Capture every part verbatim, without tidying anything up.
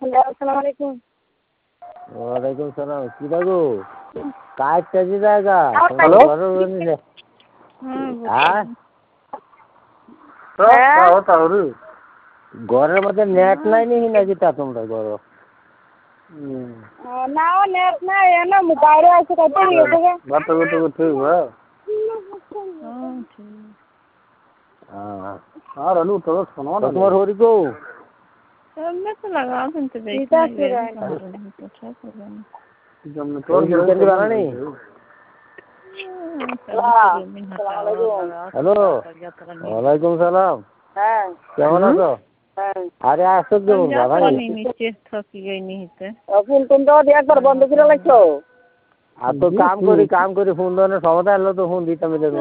अस्सलामुअलैकुम। वालेकुम सलाम। किधर गो? काय चली जाएगा? हेलो? हाँ? क्या होता है रे? ঘরের মধ্যে নেট নাই নি নাকি তা তোমরা ঘর? না নেট নাই না বাইরে আছে কত নিয়ে থেকে বাত তো তো ঠিক है। हां ठीक। हां আর আলু তো শোনো না তোমার হরি গো मैं तो लगा सुनते देखते हैं जब मैं তোর বিকেন্ডি বানানি হ্যালো ওয়ালাইকুম সালাম হ্যাঁ কেমন আছো? আরে আসো কেমন বানানি নিচে থাকি গই নিতে ফোন কোন দাও দিয়ে একবার বন্ধ করে রাখছো আর তো কাম করি কাম করি ফোন দেওয়ার সময় এলো তো ফোন দিতাম এদের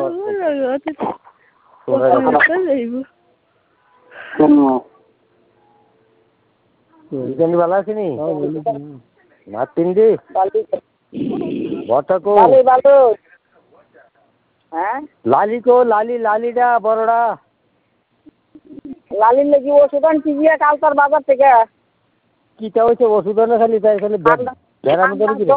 বিকেন্ডি ভালো আছিনি না তিনডি বটা কো ভালো ভালো হ্যাঁ লালি কো লালি লালিডা বড়ডা লালির লাগি ওষুধ আনছি গিয়া কালকার বাজার থেকে কিটা হইছে ওষুধ না খালি তাই খালি বেরাম করে কি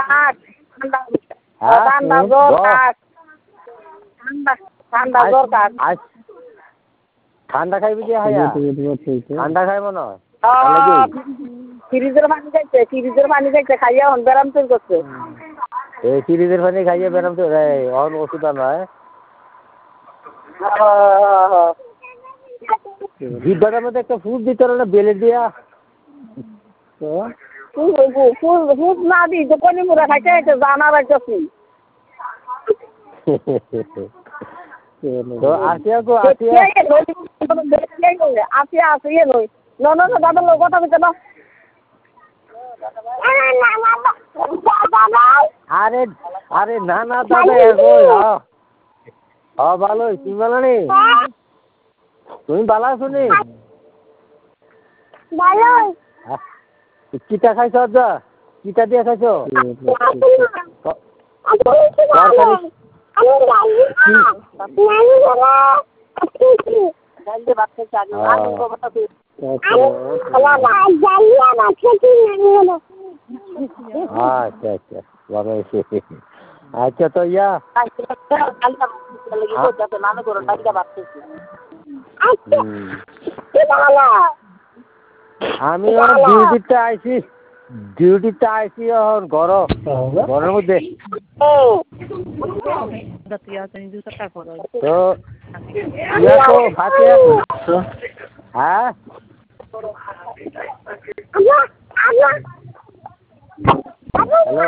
ঠান্ডা জ্বর কাশ ঠান্ডা ঠান্ডা জ্বর কাশ ঠান্ডা খাইবি কি হায়া ঠান্ডা খাইব না ফ্রিজের পানি খাইছে ফ্রিজের পানি খাইছে খাইয়া হন বেরাম তৈরি করছে এই ফ্রিজের পানি খাইয়া বেরাম তো অন ওষুধ আনায় জিব্বাটার মধ্যে একটা ফুট দিতে না বেলে দিয়া ফুট না দি দোকানে মুড়া খাইতে জানা রাখছি তো আসিয়া গো আসিয়া আসিয়া আসিয়া নই ন ন দাদা লোক কথা বলতে না আরে আরে না না দাদা এগো হ্যাঁ ভালো তুমি ভালো নি তুমি ভালো আছো নি ভালো কিটা খাইছো আজা কিটা দিয়ে খাইছো আচ্ছা আচ্ছা ভালো আচ্ছা তো ইয়া আমি ডিউটিতে আইছি ডিউটিতে আইছি এখন ঘর ঘরের মধ্যে তো ইয়া তো ফাতে হ্যাঁ হ্যালো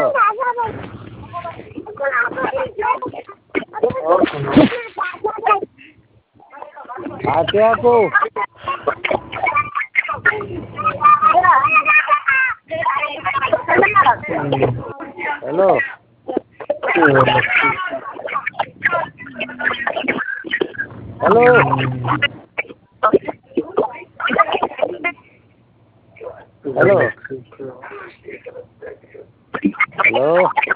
আতে আপু হ্যালো হ্যালো হ্যালো হ্যালো